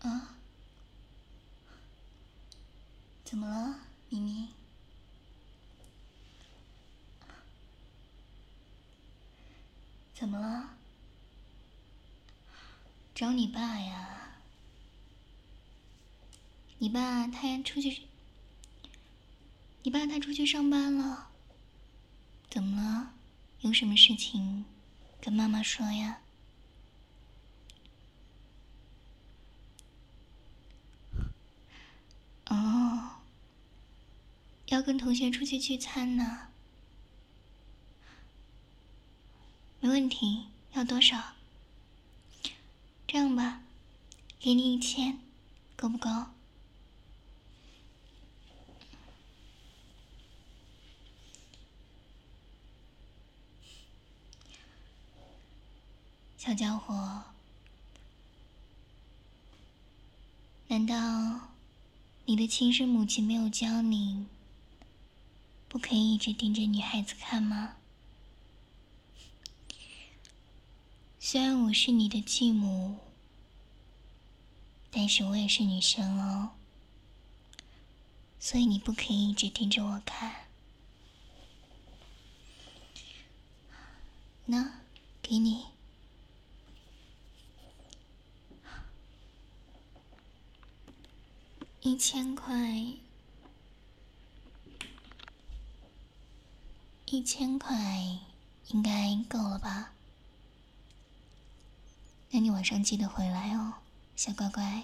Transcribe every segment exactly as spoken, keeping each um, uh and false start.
啊？怎么了，咪咪？怎么了？找你爸呀？你爸他出去，你爸他出去上班了。怎么了？有什么事情跟妈妈说呀？哦，要跟同学出去聚餐呢。没问题，要多少？这样吧，给你一千，够不够？小家伙，难道你的亲生母亲没有教你，不可以一直盯着女孩子看吗？虽然我是你的继母，但是我也是女生哦，所以你不可以一直盯着我看。那，给你。一千块，一千块应该够了吧？那你晚上记得回来哦，小乖乖。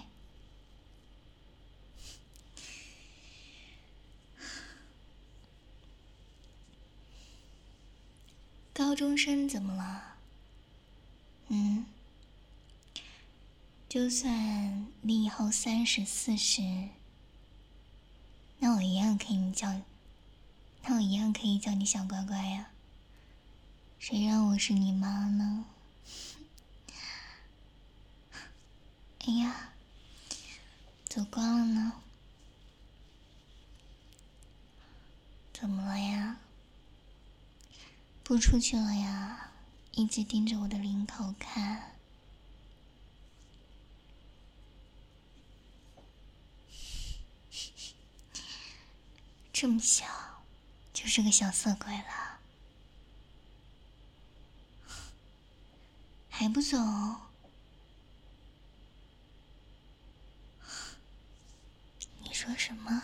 高中生怎么了？嗯，就算你以后三十四十，那我一样可以叫，那我一样可以叫你小乖乖呀。谁让我是你妈呢？哎呀，走光了呢。怎么了呀？不出去了呀？一直盯着我的领口看。这么小，就是个小色鬼了，还不走？你说什么？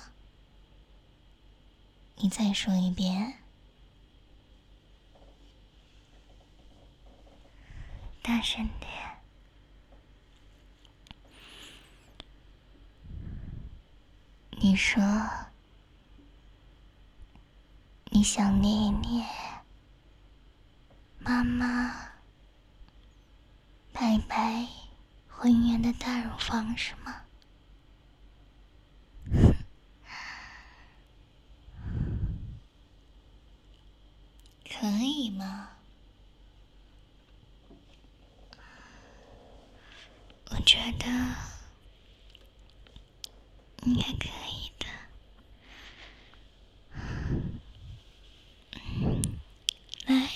你再说一遍。大声点。你说你想念一念妈妈白白浑圆的大乳房是吗？可以吗？我觉得应该可以的。来，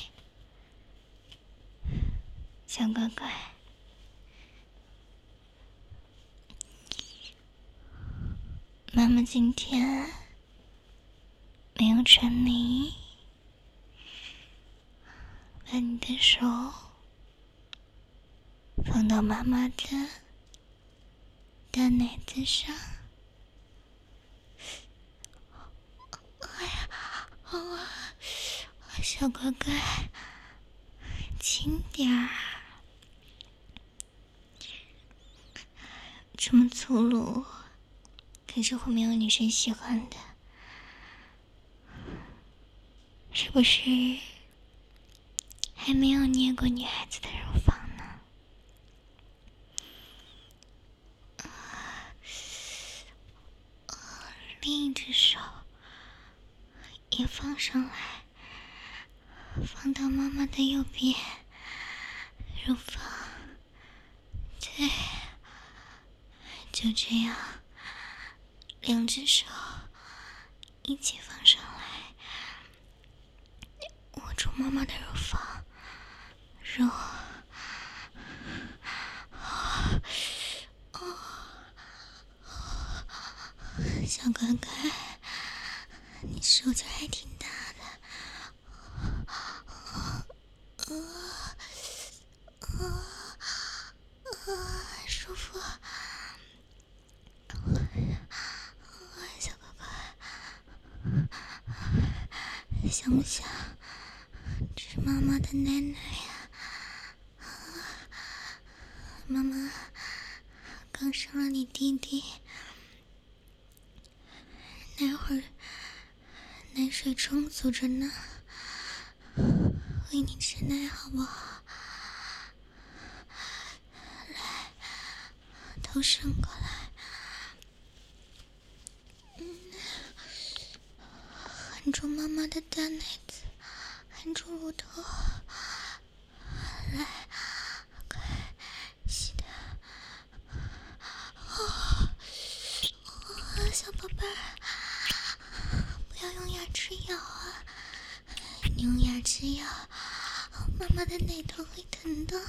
小乖乖，妈妈今天没有穿你，把你的手放到妈妈的大奶子上。哎呀，啊，小乖乖，轻点儿，这么粗鲁，可是会没有女生喜欢的，是不是？还没有捏过女孩子的乳房呢。另一只手也放上来，放到妈妈的右边乳房。对，就这样，两只手一起放上来，握住妈妈的乳房，揉。 小乖乖，你手劲还挺大的。呃呃呃，舒服。小乖乖，想不想吃妈妈的奶奶呀？妈妈刚生了你弟弟，待会儿奶水充足着呢，喂你吃奶好不好？来，头伸过来，嗯，含住妈妈的大奶子，含住乳头，来，快吸的。哦，哦，小宝贝儿，不要用牙齿咬啊！你用牙齿咬，妈妈的奶头会疼的。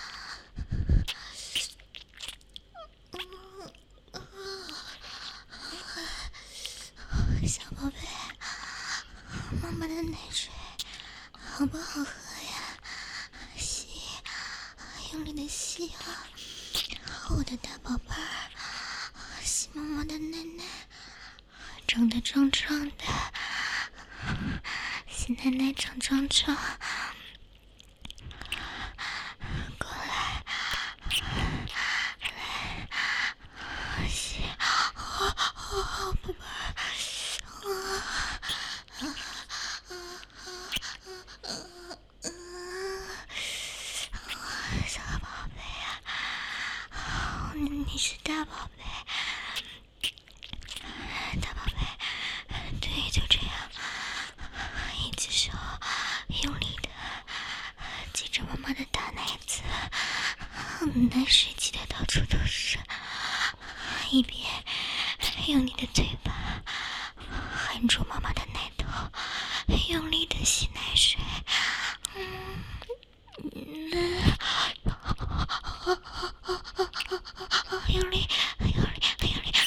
小宝贝，妈妈的奶水好不好喝呀？吸，用力的吸啊！我的大宝贝儿，吸妈妈的奶奶，长得壮壮的，吸奶奶长壮壮，过来，来，吸，哦哦，宝贝儿，啊啊啊啊啊！小宝贝啊，你你是大宝贝。大宝贝，对，就这样，一只手用力的挤着妈妈的大奶子，奶水挤得到处都是，一边用你的嘴巴含住妈妈的奶头，用力的吸奶水，嗯嗯，用力，用力，用力。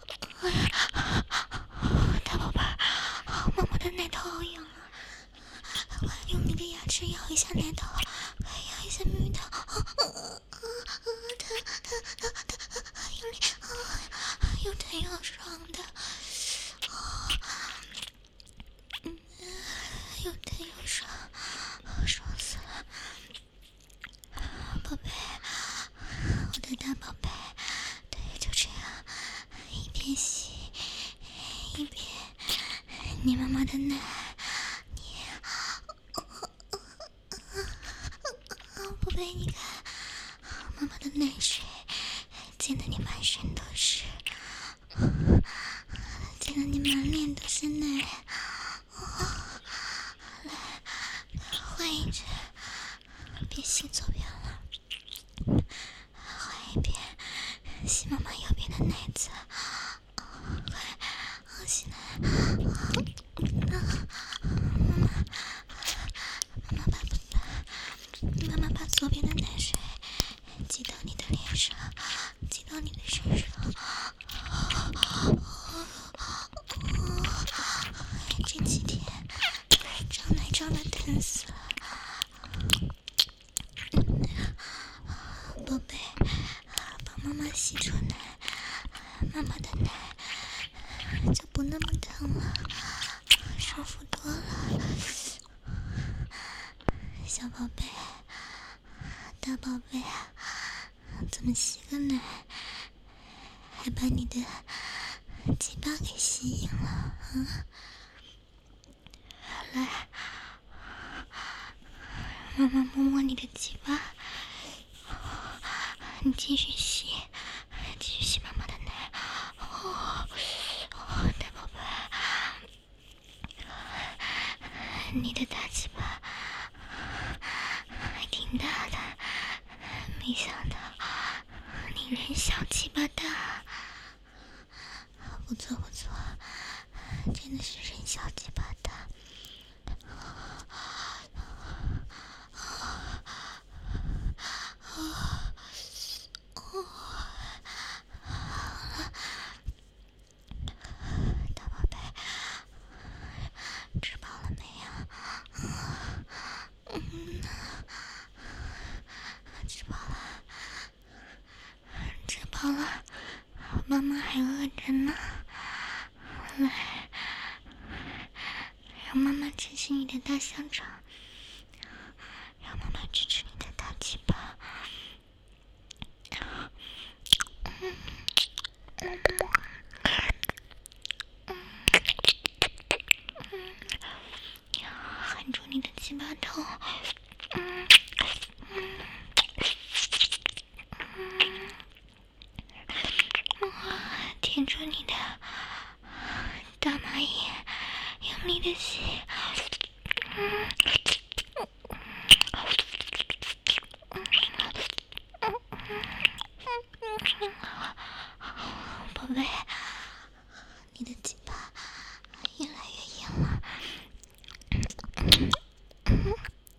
大宝贝儿，妈妈的奶头好痒啊！快用你的牙齿咬一下奶头，快咬一下蜜蜜头，疼疼疼疼，用力，又疼又爽的，嗯，又疼又爽，爽死了！宝贝，我的大宝贝，对，就这样，一边吸一边捏妈妈的奶，你，宝贝，你看，妈妈的奶水溅得你满身都是，溅得你满脸都是奶。来，换一只，别吸左边了，换一边，吸妈妈右边的奶子。快，吸奶，妈妈，妈妈把妈妈把左边的奶水挤到你的脸上，挤到你的身上。这几天长奶长得疼死了，宝贝，帮妈妈吸出奶，妈妈的奶就不那么疼了，舒服多了。小宝贝，大宝贝，怎么吸个奶还把你的鸡巴给吸引了啊？来，妈妈摸摸你的鸡巴，你继续吸，继续吸妈妈的奶。哦，哦，大宝贝，你的大鸡巴还挺大的，没想到你人小鸡巴大，不错不错，真的是人小鸡巴大。 饱了，妈妈还饿着呢。来，让妈妈亲亲你的大香肠，让妈妈吃吃你的大鸡巴。嗯嗯嗯，含住你的鸡巴头。嗯嗯嗯，舔住你的大马眼，用力的吸。嗯宝贝，你的鸡巴越来越硬了。嗯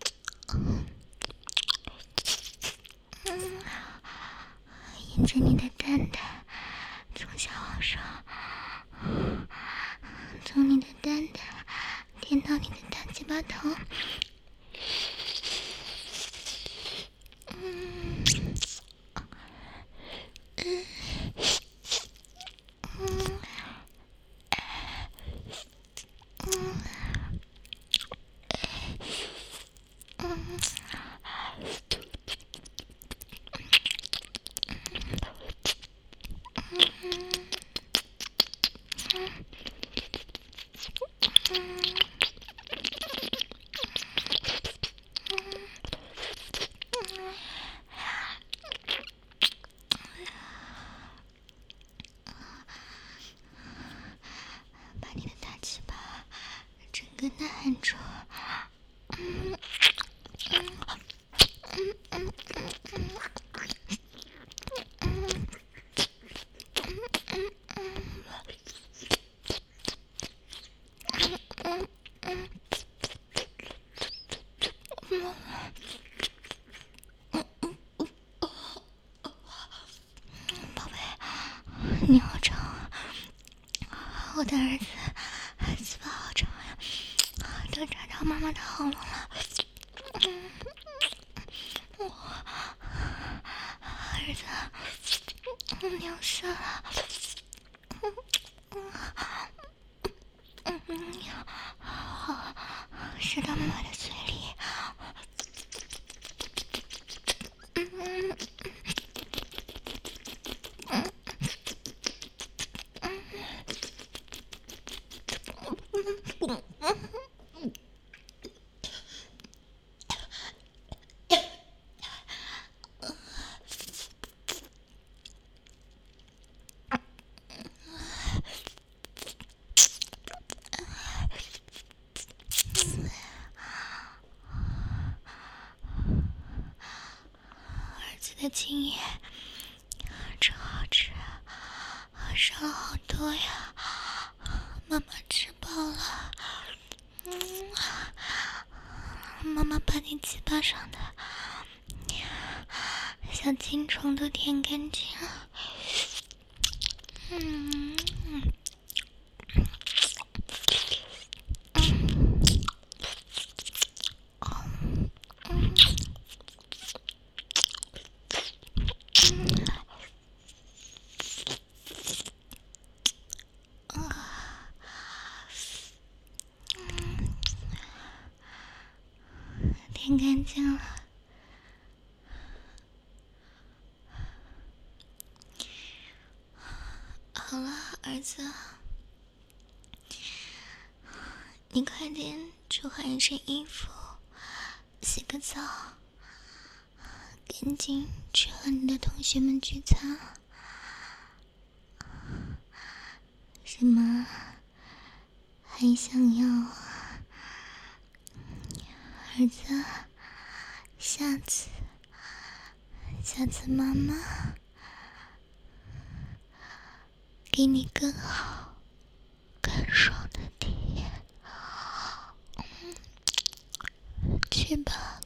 嗯，沿着你的蛋蛋从下往上，从你的蛋蛋舔到你的大鸡巴头。嗯嗯嗯嗯嗯，把你的大鸡巴整个耐含住。嗯嗯嗯嗯嗯嗯嗯嗯嗯嗯，宝贝，你好长啊！我的儿子鸡巴好长呀，都扎到妈妈的喉咙了。嗯，我儿子尿湿了。嗯嗯嗯嗯，好，射到妈妈的嘴里。嗯嗯嗯嗯嗯。儿子的精液真好吃啊，少了好多呀！妈妈吃饱了。嗯，妈妈把你鸡巴上的小青虫都舔干净了。嗯嗯嗯舔干净了。好了，儿子，你快点去换一身衣服，洗个澡，赶紧去和你的同学们聚餐。什么？还想要啊？儿子，下次，下次妈妈给你更好、更爽的体验。去吧。